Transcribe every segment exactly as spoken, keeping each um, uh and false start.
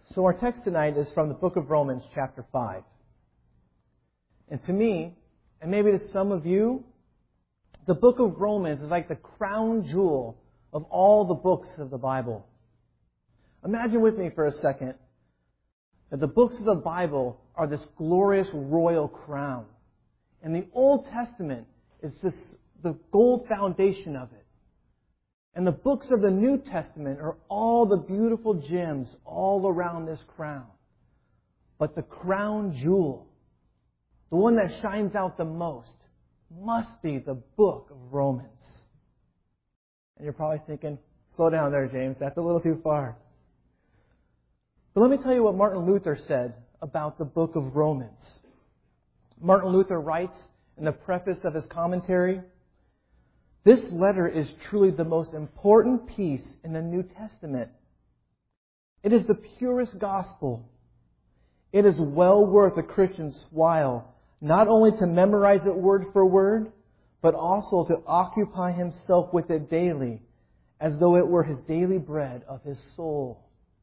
So our text tonight is from the book of Romans, chapter five. And to me, and maybe to some of you, the book of Romans is like the crown jewel of all the books of the Bible. Imagine with me for a second that the books of the Bible are this glorious royal crown. And the Old Testament is this, the gold foundation of it. And the books of the New Testament are all the beautiful gems all around this crown. But the crown jewel, the one that shines out the most, must be the book of Romans. And you're probably thinking, slow down there, James. That's a little too far. But let me tell you what Martin Luther said about the book of Romans. Martin Luther writes in the preface of his commentary, "This letter is truly the most important piece in the New Testament. It is the purest gospel. It is well worth a Christian's while, not only to memorize it word for word, but also to occupy himself with it daily, as though it were his daily bread of his soul."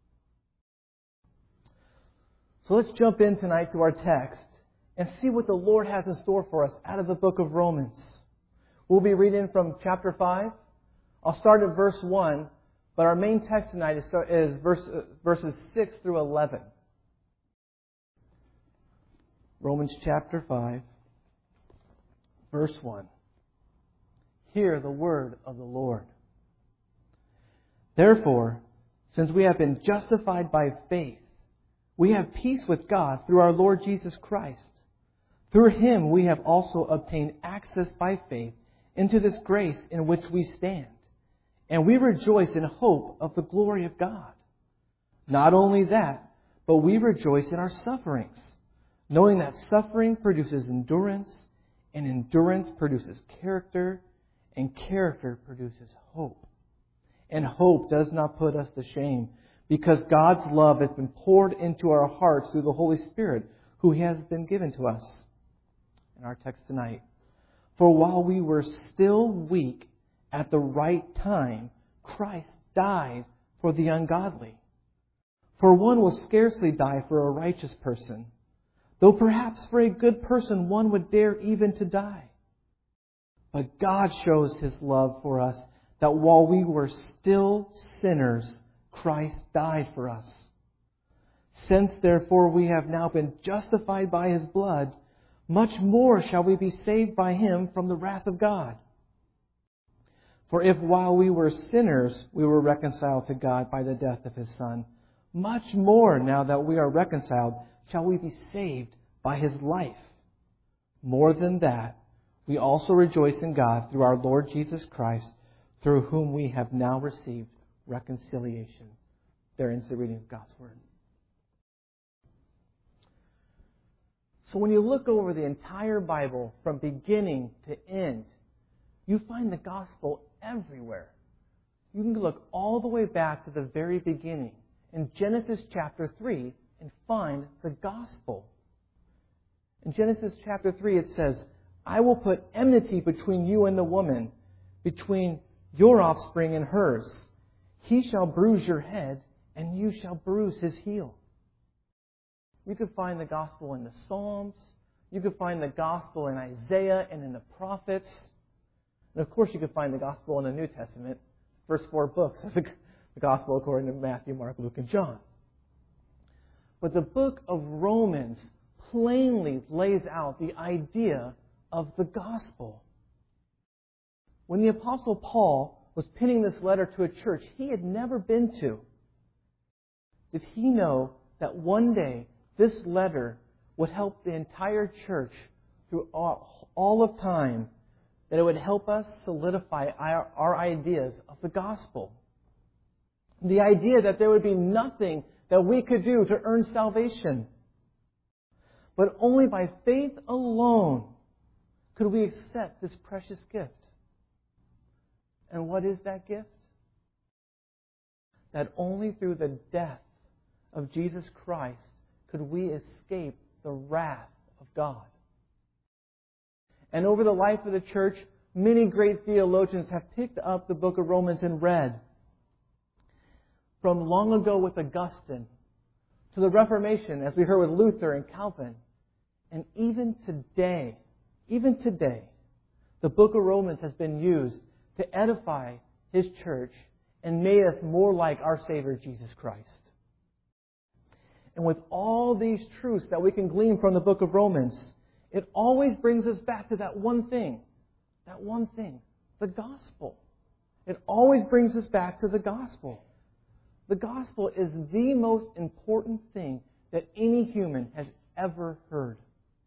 So let's jump in tonight to our text and see what the Lord has in store for us out of the book of Romans. We'll be reading from chapter five. I'll start at verse one, but our main text tonight is, is verse, uh, verses six through eleven. Romans chapter five, verse one. Hear the word of the Lord. "Therefore, since we have been justified by faith, we have peace with God through our Lord Jesus Christ. Through Him we have also obtained access by faith into this grace in which we stand. And we rejoice in hope of the glory of God. Not only that, but we rejoice in our sufferings, knowing that suffering produces endurance, and endurance produces character, and character produces hope. And hope does not put us to shame, because God's love has been poured into our hearts through the Holy Spirit, who has been given to us." In our text tonight, "For while we were still weak, at the right time, Christ died for the ungodly. For one will scarcely die for a righteous person, though perhaps for a good person one would dare even to die. But God shows His love for us, that while we were still sinners, Christ died for us. Since therefore we have now been justified by His blood, much more shall we be saved by Him from the wrath of God. For if while we were sinners we were reconciled to God by the death of His Son, much more now that we are reconciled shall we be saved by His life. More than that, we also rejoice in God through our Lord Jesus Christ, through whom we have now received reconciliation." There ends the reading of God's Word. So when you look over the entire Bible from beginning to end, you find the gospel everywhere. You can look all the way back to the very beginning in Genesis chapter three and find the gospel. In Genesis chapter three it says, "I will put enmity between you and the woman, between your offspring and hers. He shall bruise your head, and you shall bruise his heel." You could find the gospel in the Psalms. You could find the gospel in Isaiah and in the prophets. And of course you could find the gospel in the New Testament, first four books of the gospel according to Matthew, Mark, Luke, and John. But the book of Romans plainly lays out the idea of the gospel. When the Apostle Paul was penning this letter to a church he had never been to, did he know that one day this letter would help the entire church through all, all of time, that it would help us solidify our, our ideas of the gospel? The idea that there would be nothing that we could do to earn salvation, but only by faith alone could we accept this precious gift. And what is that gift? That only through the death of Jesus Christ could we escape the wrath of God. And over the life of the church, many great theologians have picked up the book of Romans and read. From long ago with Augustine, to the Reformation, as we heard with Luther and Calvin. And even today, even today, the book of Romans has been used to edify His church and made us more like our Savior, Jesus Christ. And with all these truths that we can glean from the book of Romans, it always brings us back to that one thing. That one thing. The gospel. It always brings us back to the gospel. The gospel is the most important thing that any human has ever heard.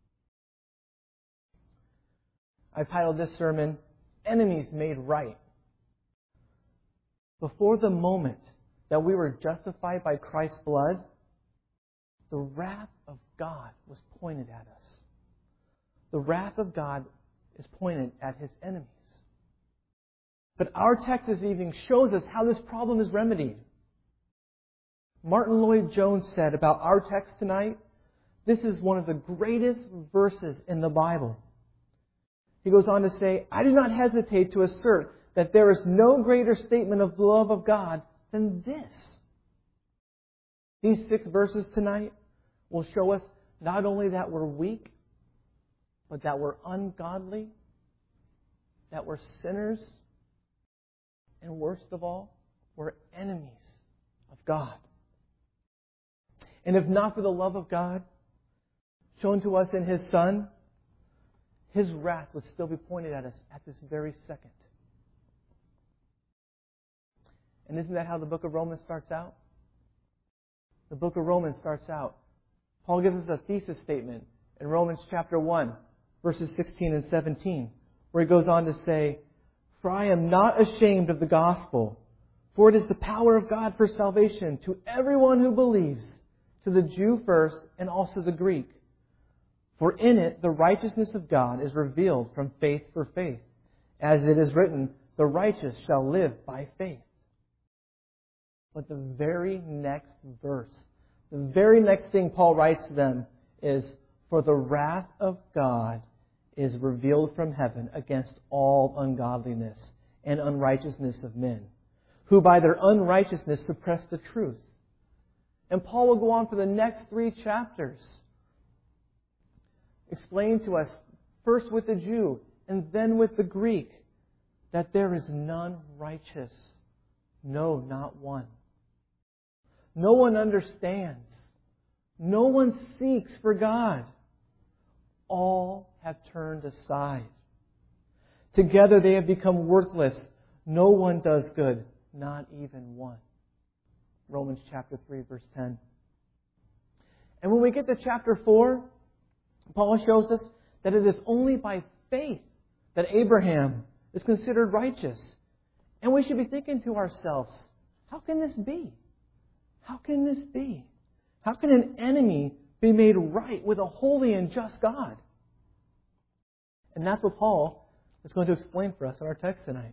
I've titled this sermon, Enemies Made Right. Before the moment that we were justified by Christ's blood, the wrath of God was pointed at us. The wrath of God is pointed at His enemies. But our text is even shows us how this problem is remedied. Martin Lloyd-Jones said about our text tonight, this is one of the greatest verses in the Bible. He goes on to say, I do not hesitate to assert that there is no greater statement of the love of God than this. These six verses tonight will show us not only that we're weak, but that we're ungodly, that we're sinners, and worst of all, we're enemies of God. And if not for the love of God shown to us in His Son, His wrath would still be pointed at us at this very second. And isn't that how the book of Romans starts out? The book of Romans starts out. Paul gives us a thesis statement in Romans chapter one, verses sixteen and seventeen, where he goes on to say, For I am not ashamed of the gospel, for it is the power of God for salvation to everyone who believes, to the Jew first and also the Greek. For in it the righteousness of God is revealed from faith for faith. As it is written, the righteous shall live by faith. But the very next verse, the very next thing Paul writes to them is, For the wrath of God is revealed from heaven against all ungodliness and unrighteousness of men, who by their unrighteousness suppress the truth. And Paul will go on for the next three chapters, explain to us, first with the Jew and then with the Greek, that there is none righteous. No, not one. No one understands. No one seeks for God. All have turned aside. Together they have become worthless. No one does good, not even one. Romans chapter three, verse ten. And when we get to chapter four, Paul shows us that it is only by faith that Abraham is considered righteous. And we should be thinking to ourselves, how can this be? How can this be? How can an enemy be made right with a holy and just God? And that's what Paul is going to explain for us in our text tonight.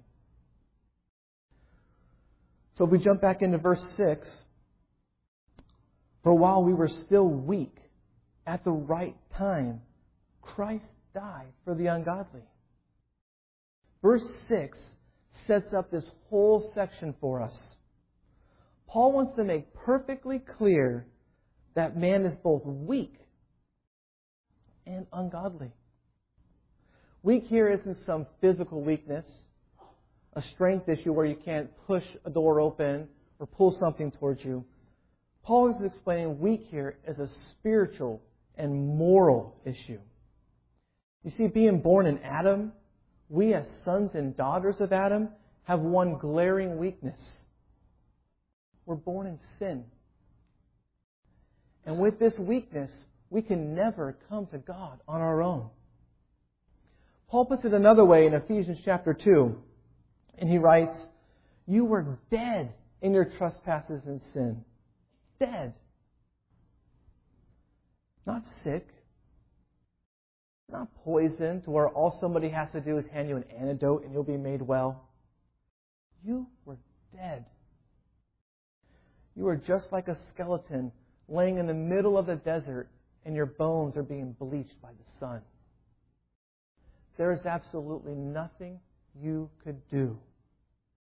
So if we jump back into verse six, for while we were still weak, at the right time, Christ died for the ungodly. Verse six sets up this whole section for us. Paul wants to make perfectly clear that man is both weak and ungodly. Weak here isn't some physical weakness, a strength issue where you can't push a door open or pull something towards you. Paul is explaining weak here as a spiritual and moral issue. You see, being born in Adam, we as sons and daughters of Adam have one glaring weakness. We're born in sin. And with this weakness, we can never come to God on our own. Paul puts it another way in Ephesians chapter two. And he writes, You were dead in your trespasses and sin. Dead. Not sick. Not poisoned to where all somebody has to do is hand you an antidote and you'll be made well. You were dead. You were just like a skeleton laying in the middle of the desert and your bones are being bleached by the sun. There is absolutely nothing you could do.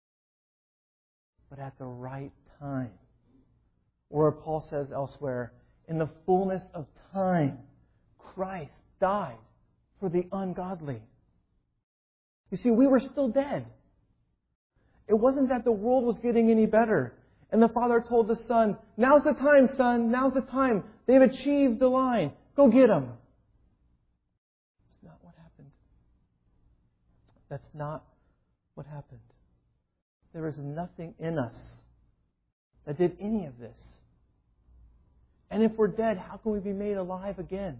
But at the right time, or Paul says elsewhere, in the fullness of time, Christ died for the ungodly. You see, we were still dead. It wasn't that the world was getting any better. And the Father told the Son, now's the time, Son, now's the time. They've achieved the line. Go get them. That's not what happened. That's not what happened. There is nothing in us that did any of this. And if we're dead, how can we be made alive again?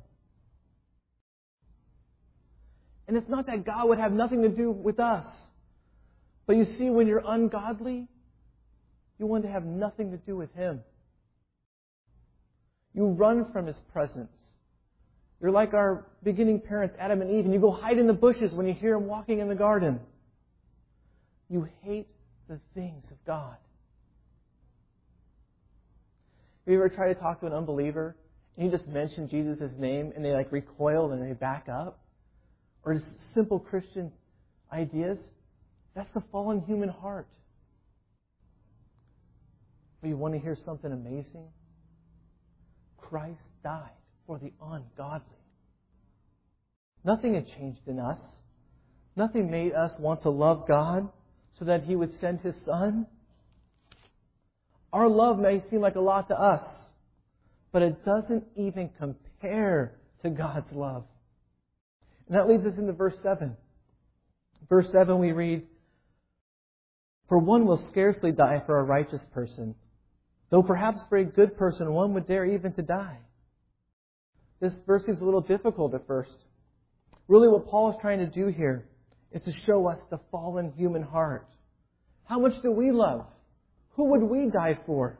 And it's not that God would have nothing to do with us. But you see, when you're ungodly, you want to have nothing to do with Him. You run from His presence. You're like our beginning parents, Adam and Eve, and you go hide in the bushes when you hear Him walking in the garden. You hate the things of God. Have you ever tried to talk to an unbeliever and you just mention Jesus' name and they like recoil and they back up? Or just simple Christian ideas? That's the fallen human heart. But you want to hear something amazing? Christ died for the ungodly. Nothing had changed in us. Nothing made us want to love God so that He would send His Son. Our love may seem like a lot to us, but it doesn't even compare to God's love. And that leads us into verse seven. Verse seven we read, "For one will scarcely die for a righteous person, though perhaps for a good person one would dare even to die." This verse seems a little difficult at first. Really what Paul is trying to do here is to show us the fallen human heart. How much do we love? Who would we die for?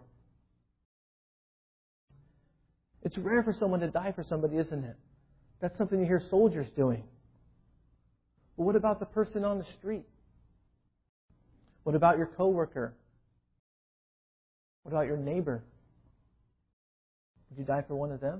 It's rare for someone to die for somebody, isn't it? That's something you hear soldiers doing. But what about the person on the street? What about your coworker? What about your neighbor? Would you die for one of them?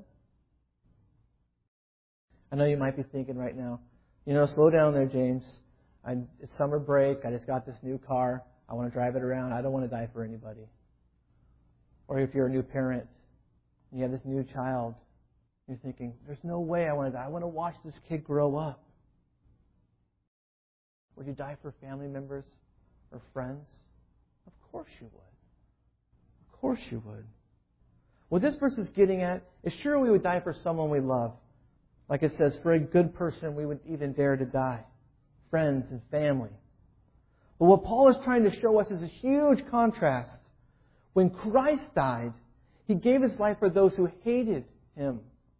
I know you might be thinking right now, you know, slow down there, James. I, it's summer break. I just got this new car. I want to drive it around. I don't want to die for anybody. Or if you're a new parent and you have this new child, you're thinking, there's no way I want to die. I want to watch this kid grow up. Would you die for family members or friends? Of course you would. Of course you would. What this verse is getting at is sure we would die for someone we love. Like it says, for a good person we would even dare to die. Friends and family. But what Paul is trying to show us is a huge contrast. When Christ died, He gave His life for those who hated Him.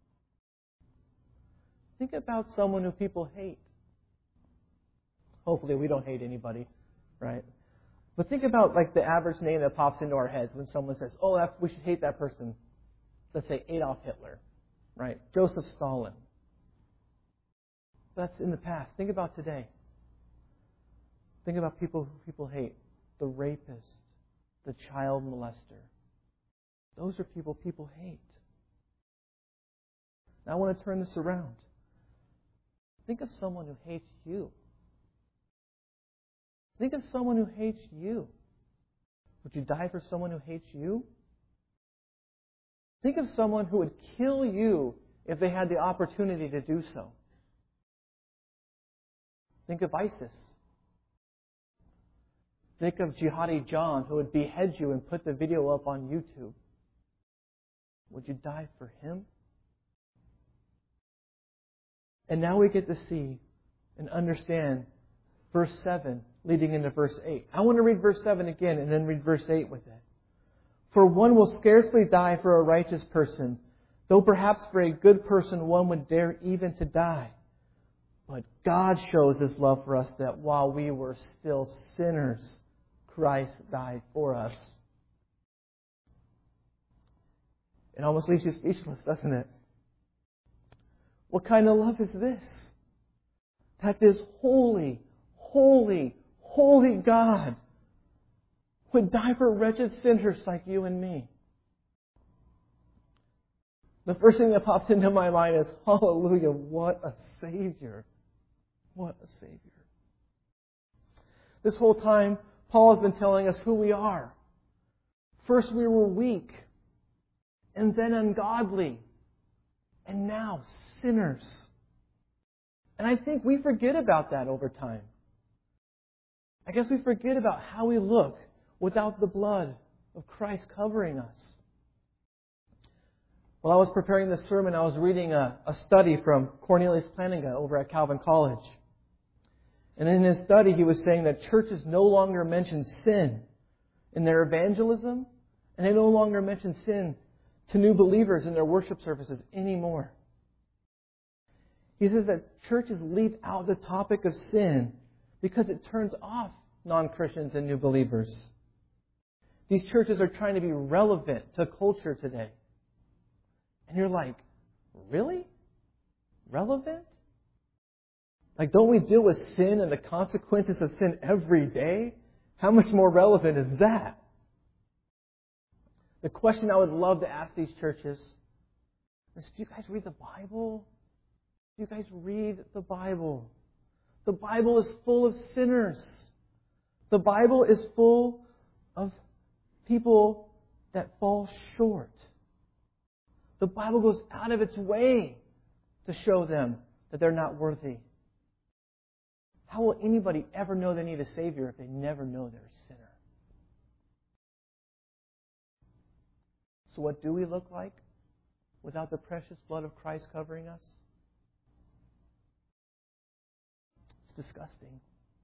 Think about someone who people hate. Hopefully we don't hate anybody, right? But think about like the average name that pops into our heads when someone says, oh, that, we should hate that person. Let's say Adolf Hitler, right? Joseph Stalin. That's in the past. Think about today. Think about people who people hate. The rapist, the child molester. Those are people people hate. Now I want to turn this around. Think of someone who hates you. Think of someone who hates you. Would you die for someone who hates you? Think of someone who would kill you if they had the opportunity to do so. Think of ISIS. Think of Jihadi John, who would behead you and put the video up on YouTube. Would you die for him? And now we get to see and understand verse seven leading into verse eight. I want to read verse seven again and then read verse eight with it. For one will scarcely die for a righteous person, though perhaps for a good person one would dare even to die. But God shows His love for us that while we were still sinners, Christ died for us. It almost leaves you speechless, doesn't it? What kind of love is this? That this holy, holy, holy God would die for wretched sinners like you and me. The first thing that pops into my mind is, hallelujah, what a Savior. What a Savior. This whole time, Paul has been telling us who we are. First, we were weak. and then ungodly, and now sinners. And I think we forget about that over time. I guess we forget about how we look without the blood of Christ covering us. While I was preparing this sermon, I was reading a, a study from Cornelius Plantinga over at Calvin College. And in his study, he was saying that churches no longer mention sin in their evangelism, and they no longer mention sin to new believers in their worship services anymore. He says that churches leave out the topic of sin because it turns off non-Christians and new believers. These churches are trying to be relevant to culture today. And you're like, really? Relevant? Like, don't we deal with sin and the consequences of sin every day? How much more relevant is that? The question I would love to ask these churches is, do you guys read the Bible? Do you guys read the Bible? The Bible is full of sinners. The Bible is full of people that fall short. The Bible goes out of its way to show them that they're not worthy. How will anybody ever know they need a Savior if they never know they're a sinner? So what do we look like without the precious blood of Christ covering us? It's disgusting.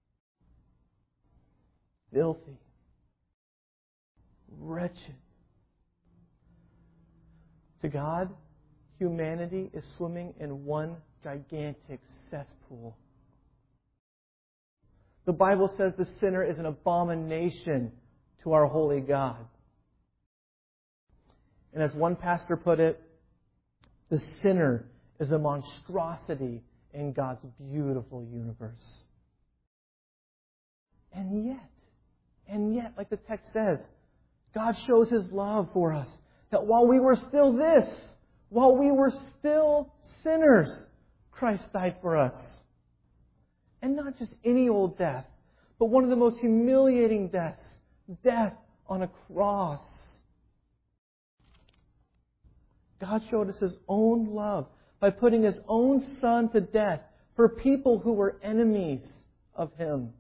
Filthy. Wretched. To God, humanity is swimming in one gigantic cesspool. The Bible says the sinner is an abomination to our holy God. And as one pastor put it, the sinner is a monstrosity in God's beautiful universe. And yet, and yet, like the text says, God shows His love for us. That while we were still this, while we were still sinners, Christ died for us. And not just any old death, but one of the most humiliating deaths, death on a cross. God showed us His own love by putting His own Son to death for people who were enemies of Him.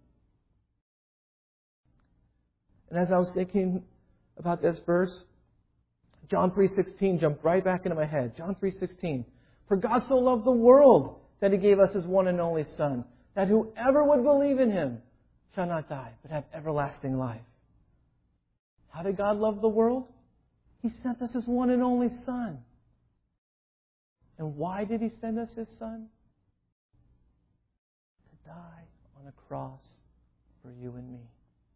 And as I was thinking about this verse, John three sixteen jumped right back into my head. John three sixteen. For God so loved the world that He gave us His one and only Son, that whoever would believe in Him shall not die, but have everlasting life. How did God love the world? He sent us His one and only Son. And why did He send us His Son? To die on a cross for you and me.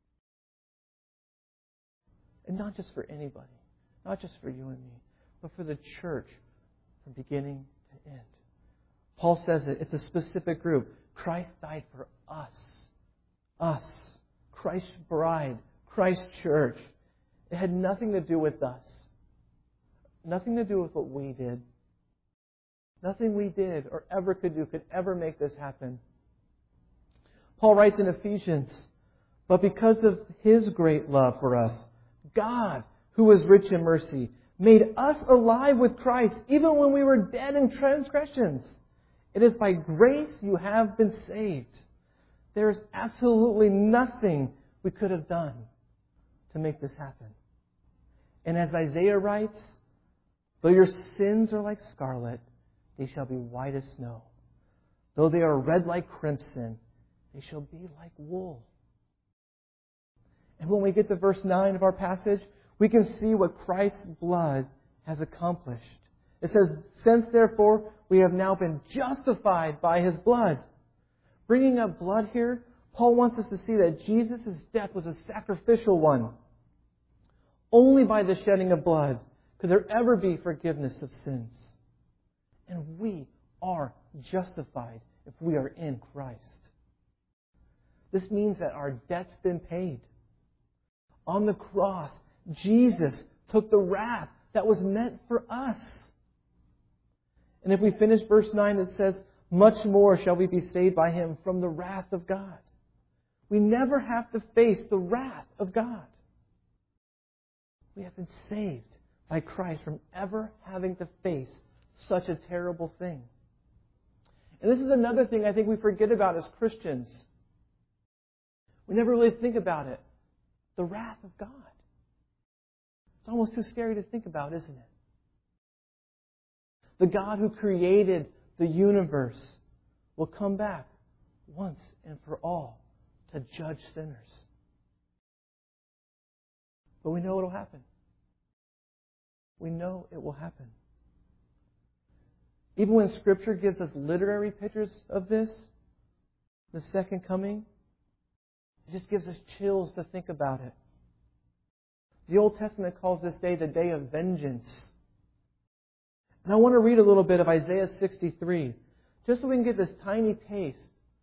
And not just for anybody. Not just for you and me, but for the church from beginning to end. Paul says it. It's a specific group. Christ died for us. Us. Christ's bride. Christ's church. It had nothing to do with us. Nothing to do with what we did. Nothing we did or ever could do could ever make this happen. Paul writes in Ephesians, but because of His great love for us, God, who is rich in mercy, made us alive with Christ even when we were dead in transgressions. It is by grace you have been saved. There is absolutely nothing we could have done to make this happen. And as Isaiah writes, though your sins are like scarlet, they shall be white as snow. Though they are red like crimson, they shall be like wool. And when we get to verse nine of our passage, we can see what Christ's blood has accomplished. It says, since therefore we have now been justified by His blood. Bringing up blood here, Paul wants us to see that Jesus' death was a sacrificial one. Only by the shedding of blood could there ever be forgiveness of sins. And we are justified if we are in Christ. This means that our debt's been paid. On the cross, Jesus took the wrath that was meant for us. And if we finish verse nine, it says, much more shall we be saved by Him from the wrath of God. We never have to face the wrath of God. We have been saved by Christ from ever having to face such a terrible thing. And this is another thing I think we forget about as Christians. We never really think about it. The wrath of God. It's almost too scary to think about, isn't it? The God who created the universe will come back once and for all to judge sinners. But we know it will happen. We know it will happen. Even when Scripture gives us literary pictures of this, the second coming, it just gives us chills to think about it. The Old Testament calls this day the day of vengeance. And I want to read a little bit of Isaiah sixty-three, just so we can get this tiny taste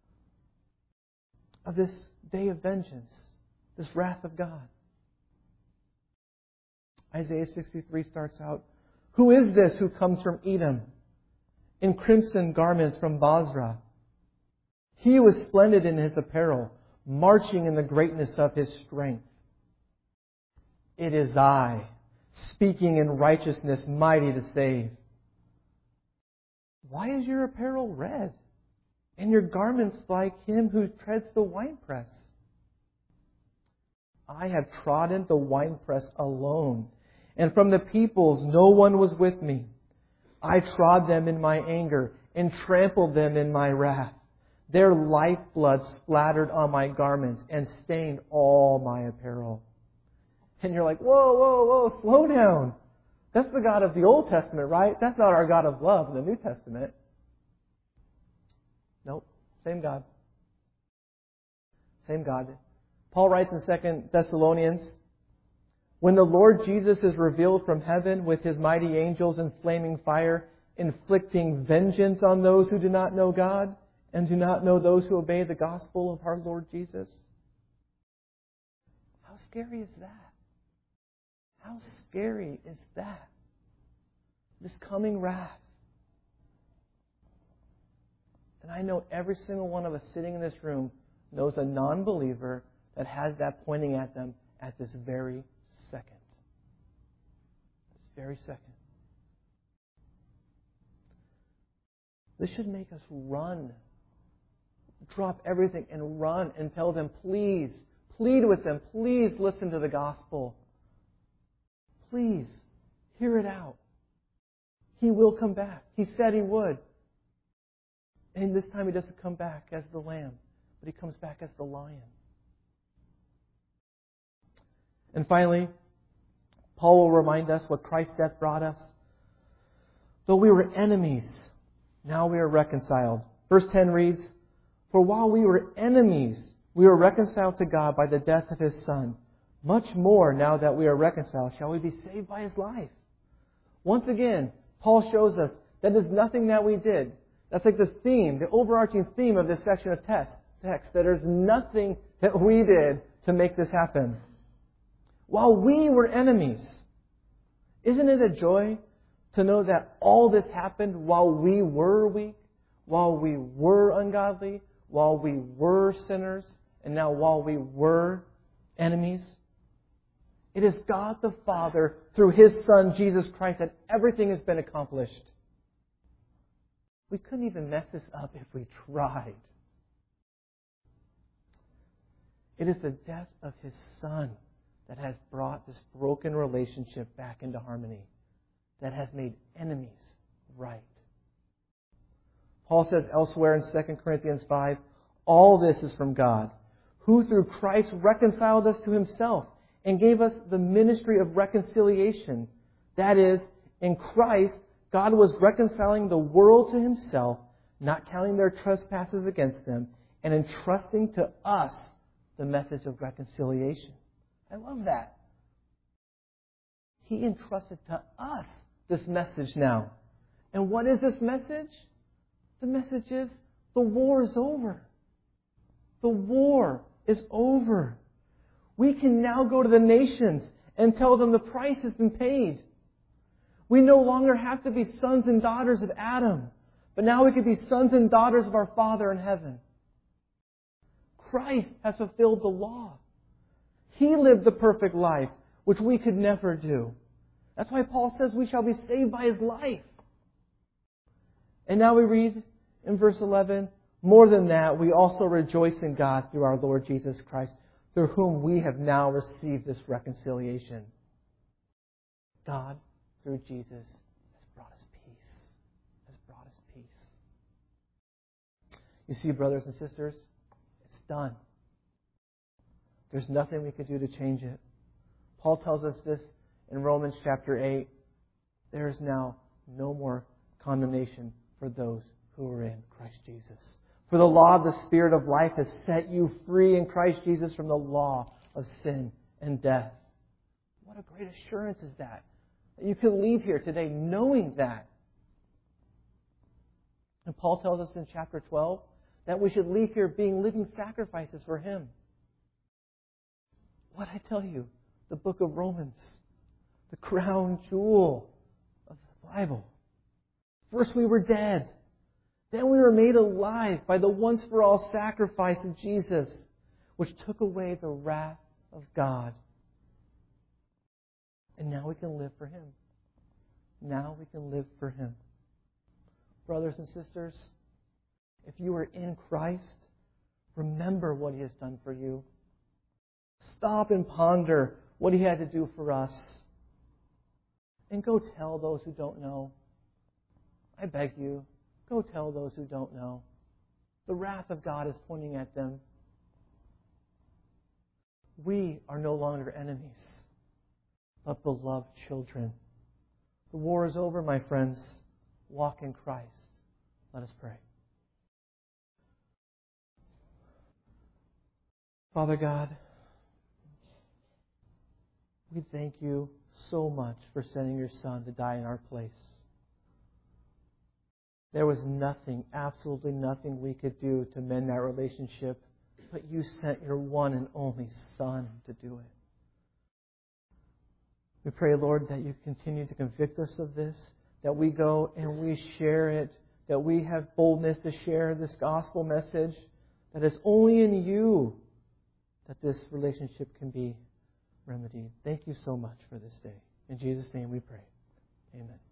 of this day of vengeance, this wrath of God. Isaiah sixty-three starts out, "Who is this who comes from Edom, in crimson garments from Basra? He was splendid in his apparel, marching in the greatness of his strength. It is I, speaking in righteousness, mighty to save. Why is your apparel red, and your garments like him who treads the winepress? I have trodden the winepress alone, and from the peoples no one was with me. I trod them in my anger and trampled them in my wrath. Their lifeblood splattered on my garments and stained all my apparel." And you're like, whoa, whoa, whoa, slow down. That's the God of the Old Testament, right? That's not our God of love in the New Testament. Nope, same God. Same God. Paul writes in Second Thessalonians, "When the Lord Jesus is revealed from heaven with his mighty angels in flaming fire, inflicting vengeance on those who do not know God and do not know those who obey the gospel of our Lord Jesus." How scary is that? How scary is that? This coming wrath. And I know every single one of us sitting in this room knows a non-believer that has that pointing at them at this very second. This very second. This should make us run. Drop everything and run and tell them, please, plead with them, please listen to the gospel. Please, hear it out. He will come back. He said He would. And this time He doesn't come back as the lamb, but He comes back as the lion. And finally, Paul will remind us what Christ's death brought us. Though we were enemies, now we are reconciled. Verse ten reads, "For while we were enemies, we were reconciled to God by the death of His Son. Much more, now that we are reconciled, shall we be saved by His life." Once again, Paul shows us that there's nothing that we did. That's like the theme, the overarching theme of this section of text, text, that there's nothing that we did to make this happen. While we were enemies, isn't it a joy to know that all this happened while we were weak, while we were ungodly, while we were sinners, and now while we were enemies? It is God the Father, through His Son, Jesus Christ, that everything has been accomplished. We couldn't even mess this up if we tried. It is the death of His Son that has brought this broken relationship back into harmony, that has made enemies right. Paul says elsewhere in Second Corinthians five, "All this is from God, who through Christ reconciled us to Himself and gave us the ministry of reconciliation." That is, in Christ, God was reconciling the world to Himself, not counting their trespasses against them, and entrusting to us the message of reconciliation. I love that. He entrusted to us this message now. And what is this message? The message is the war is over. The war is over. We can now go to the nations and tell them the price has been paid. We no longer have to be sons and daughters of Adam, but now we can be sons and daughters of our Father in heaven. Christ has fulfilled the law. He lived the perfect life, which we could never do. That's why Paul says we shall be saved by His life. And now we read in verse eleven, more than that, we also rejoice in God through our Lord Jesus Christ, through whom we have now received this reconciliation. God, through Jesus, has brought us peace. Has brought us peace. You see, brothers and sisters, it's done. There's nothing we can do to change it. Paul tells us this in Romans chapter eight. There is now no more condemnation for those who are in Christ Jesus. For the law of the Spirit of life has set you free in Christ Jesus from the law of sin and death. What a great assurance is that. That you can leave here today knowing that. And Paul tells us in chapter twelve that we should leave here being living sacrifices for Him. What I tell you, the book of Romans, the crown jewel of the Bible. First we were dead. Then we were made alive by the once-for-all sacrifice of Jesus, which took away the wrath of God. And now we can live for Him. Now we can live for Him. Brothers and sisters, if you are in Christ, remember what He has done for you. Stop and ponder what He had to do for us. And go tell those who don't know. I beg you, go tell those who don't know. The wrath of God is pointing at them. We are no longer enemies, but beloved children. The war is over, my friends. Walk in Christ. Let us pray. Father God, we thank You so much for sending Your Son to die in our place. There was nothing, absolutely nothing we could do to mend that relationship, but You sent Your one and only Son to do it. We pray, Lord, that You continue to convict us of this, that we go and we share it, that we have boldness to share this gospel message, that it's only in You that this relationship can be remedied. Thank You so much for this day. In Jesus' name we pray. Amen.